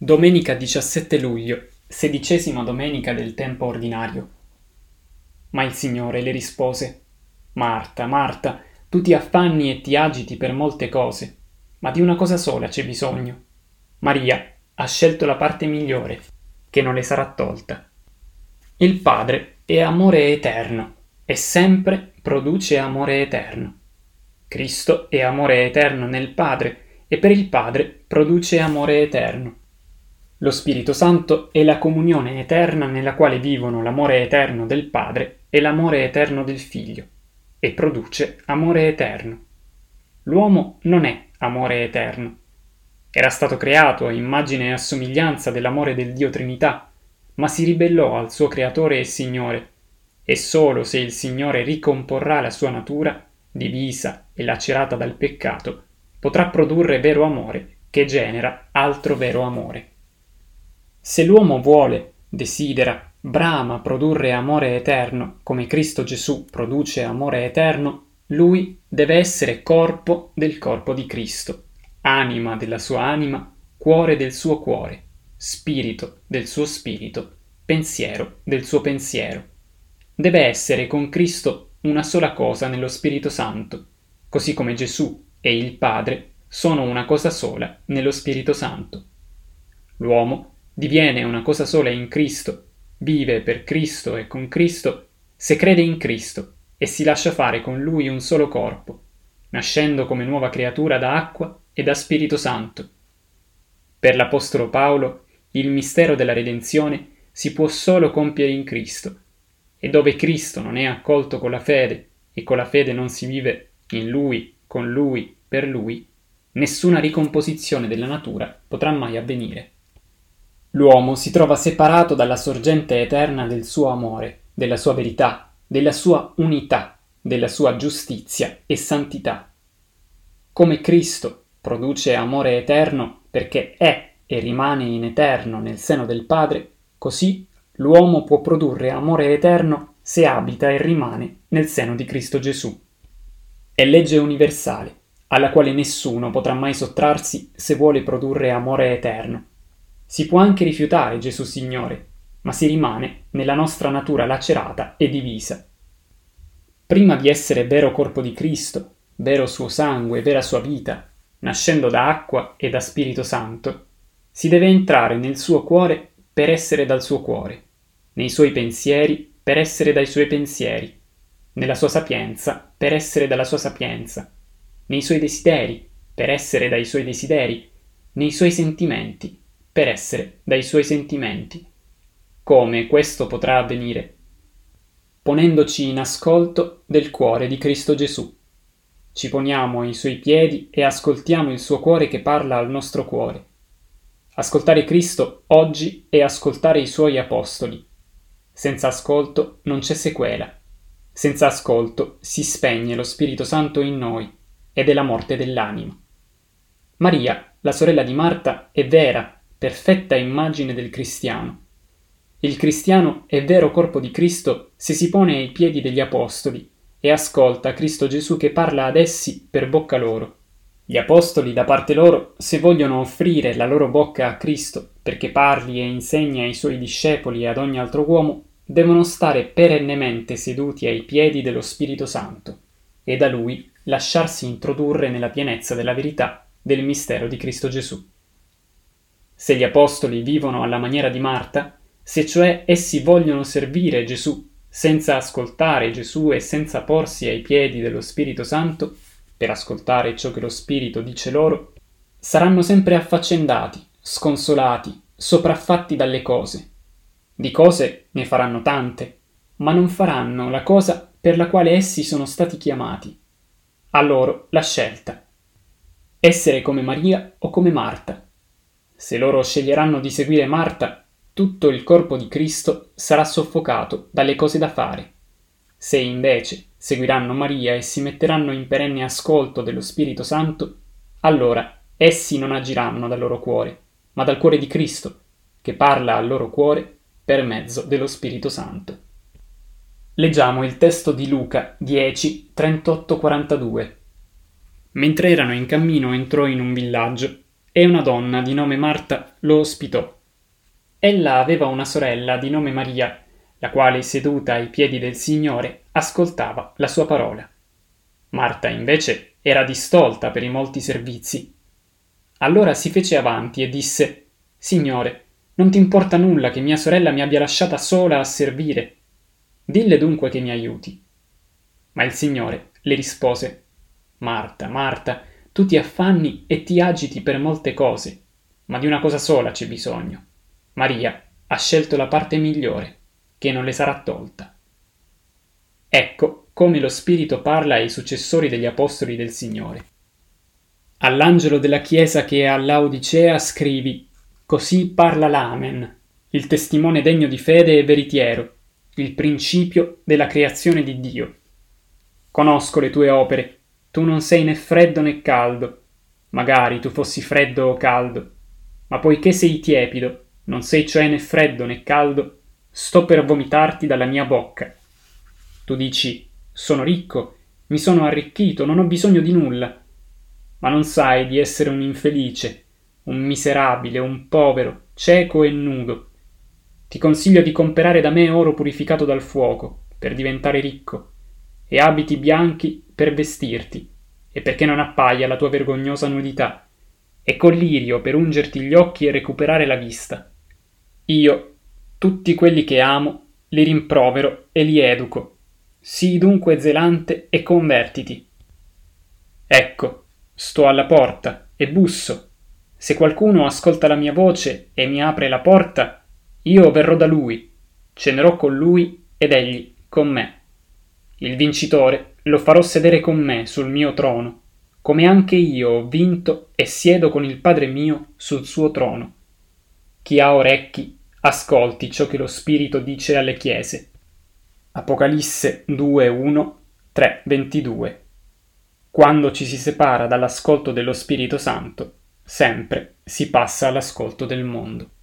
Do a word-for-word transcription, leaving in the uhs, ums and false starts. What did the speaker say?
Domenica diciassette luglio, sedicesima domenica del tempo ordinario. Ma il Signore le rispose: Marta, Marta, tu ti affanni e ti agiti per molte cose, ma di una cosa sola c'è bisogno. Maria ha scelto la parte migliore, che non le sarà tolta. Il Padre è amore eterno e sempre produce amore eterno. Cristo è amore eterno nel Padre e per il Padre produce amore eterno. Lo Spirito Santo è la comunione eterna nella quale vivono l'amore eterno del Padre e l'amore eterno del Figlio, e produce amore eterno. L'uomo non è amore eterno. Era stato creato a immagine e a somiglianza dell'amore del Dio Trinità, ma si ribellò al suo Creatore e Signore, e solo se il Signore ricomporrà la sua natura, divisa e lacerata dal peccato, potrà produrre vero amore, che genera altro vero amore. Se l'uomo vuole, desidera, brama produrre amore eterno, come Cristo Gesù produce amore eterno, lui deve essere corpo del corpo di Cristo, anima della sua anima, cuore del suo cuore, spirito del suo spirito, pensiero del suo pensiero. Deve essere con Cristo una sola cosa nello Spirito Santo, così come Gesù e il Padre sono una cosa sola nello Spirito Santo. L'uomo diviene una cosa sola in Cristo, vive per Cristo e con Cristo, se crede in Cristo e si lascia fare con Lui un solo corpo, nascendo come nuova creatura da acqua e da Spirito Santo. Per l'Apostolo Paolo, il mistero della redenzione si può solo compiere in Cristo, e dove Cristo non è accolto con la fede e con la fede non si vive in Lui, con Lui, per Lui, nessuna ricomposizione della natura potrà mai avvenire. L'uomo si trova separato dalla sorgente eterna del suo amore, della sua verità, della sua unità, della sua giustizia e santità. Come Cristo produce amore eterno perché è e rimane in eterno nel seno del Padre, così l'uomo può produrre amore eterno se abita e rimane nel seno di Cristo Gesù. È legge universale, alla quale nessuno potrà mai sottrarsi se vuole produrre amore eterno. Si può anche rifiutare Gesù Signore, ma si rimane nella nostra natura lacerata e divisa. Prima di essere vero corpo di Cristo, vero suo sangue, vera sua vita, nascendo da acqua e da Spirito Santo, si deve entrare nel suo cuore per essere dal suo cuore, nei suoi pensieri per essere dai suoi pensieri, nella sua sapienza per essere dalla sua sapienza, nei suoi desideri per essere dai suoi desideri, nei suoi sentimenti per essere dai suoi sentimenti. Come questo potrà avvenire? Ponendoci in ascolto del cuore di Cristo Gesù. Ci poniamo ai suoi piedi e ascoltiamo il suo cuore che parla al nostro cuore. Ascoltare Cristo oggi è ascoltare i suoi apostoli. Senza ascolto non c'è sequela. Senza ascolto si spegne lo Spirito Santo in noi ed è la morte dell'anima. Maria, la sorella di Marta, è vera, perfetta immagine del cristiano. Il cristiano è vero corpo di Cristo se si pone ai piedi degli apostoli e ascolta Cristo Gesù che parla ad essi per bocca loro. Gli apostoli, da parte loro, se vogliono offrire la loro bocca a Cristo perché parli e insegni ai suoi discepoli e ad ogni altro uomo, devono stare perennemente seduti ai piedi dello Spirito Santo e da Lui lasciarsi introdurre nella pienezza della verità del mistero di Cristo Gesù. Se gli apostoli vivono alla maniera di Marta, se cioè essi vogliono servire Gesù senza ascoltare Gesù e senza porsi ai piedi dello Spirito Santo, per ascoltare ciò che lo Spirito dice loro, saranno sempre affaccendati, sconsolati, sopraffatti dalle cose. Di cose ne faranno tante, ma non faranno la cosa per la quale essi sono stati chiamati. A loro la scelta. Essere come Maria o come Marta. Se loro sceglieranno di seguire Marta, tutto il corpo di Cristo sarà soffocato dalle cose da fare. Se invece seguiranno Maria e si metteranno in perenne ascolto dello Spirito Santo, allora essi non agiranno dal loro cuore, ma dal cuore di Cristo, che parla al loro cuore per mezzo dello Spirito Santo. Leggiamo il testo di Luca dieci, trentotto quarantadue. Mentre erano in cammino entrò in un villaggio e una donna di nome Marta lo ospitò. Ella aveva una sorella di nome Maria, la quale, seduta ai piedi del Signore, ascoltava la sua parola. Marta, invece, era distolta per i molti servizi. Allora si fece avanti e disse: «Signore, non ti importa nulla che mia sorella mi abbia lasciata sola a servire? Dille dunque che mi aiuti». Ma il Signore le rispose: «Marta, Marta, tu ti affanni e ti agiti per molte cose, ma di una cosa sola c'è bisogno. Maria ha scelto la parte migliore, che non le sarà tolta». Ecco come lo Spirito parla ai successori degli Apostoli del Signore. All'angelo della Chiesa che è a Laodicea scrivi: «Così parla l'Amen, il testimone degno di fede e veritiero, il principio della creazione di Dio. Conosco le tue opere, tu non sei né freddo né caldo, magari tu fossi freddo o caldo, ma poiché sei tiepido, non sei cioè né freddo né caldo, sto per vomitarti dalla mia bocca. Tu dici: sono ricco, mi sono arricchito, non ho bisogno di nulla, ma non sai di essere un infelice, un miserabile, un povero, cieco e nudo. Ti consiglio di comperare da me oro purificato dal fuoco, per diventare ricco, e abiti bianchi per vestirti, e perché non appaia la tua vergognosa nudità, e collirio per ungerti gli occhi e recuperare la vista. Io, tutti quelli che amo, li rimprovero e li educo. Sii dunque zelante e convertiti. Ecco, sto alla porta e busso. Se qualcuno ascolta la mia voce e mi apre la porta, io verrò da lui, cenerò con lui ed egli con me. Il vincitore lo farò sedere con me sul mio trono, come anche io ho vinto e siedo con il Padre mio sul suo trono. Chi ha orecchi, ascolti ciò che lo Spirito dice alle chiese». Apocalisse due uno, tre ventidue. Quando ci si separa dall'ascolto dello Spirito Santo, sempre si passa all'ascolto del mondo.